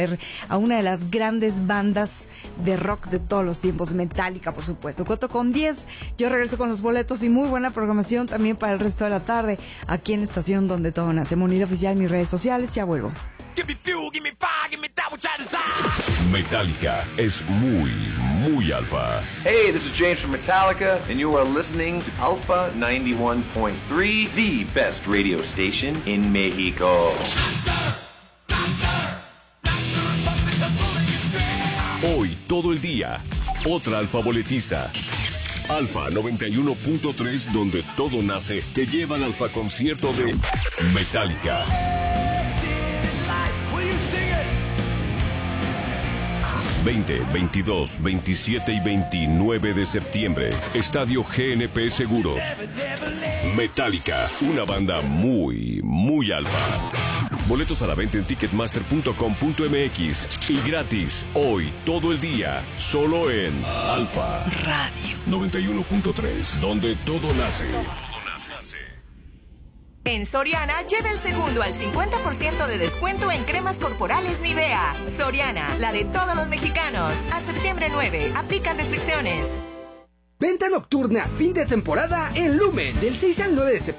a una de las grandes bandas de rock de todos los tiempos, Metallica, por supuesto. 4:10, yo regreso con los boletos y muy buena programación también para el resto de la tarde, aquí en Estación Donde Todo Nace. Monida Oficial, mis redes sociales, ya vuelvo. Metallica es muy, muy alfa. Hey, this is James from Metallica, and you are listening to Alpha 91.3, the best radio station in Mexico. Hoy, todo el día, otra alfa boletista. Alfa 91.3, donde todo nace, te lleva al alfa concierto de Metallica. 20, 22, 27 y 29 de septiembre. Estadio GNP Seguros. Metallica, una banda muy, muy alfa. Boletos a la venta en ticketmaster.com.mx y gratis hoy, todo el día, solo en Alfa Radio 91.3, donde todo nace. En Soriana, lleva el segundo al 50% de descuento en cremas corporales Nivea. Soriana, la de todos los mexicanos. A septiembre 9, aplican restricciones. Venta nocturna, fin de temporada en Lumen. Del 6 al 9 de septiembre.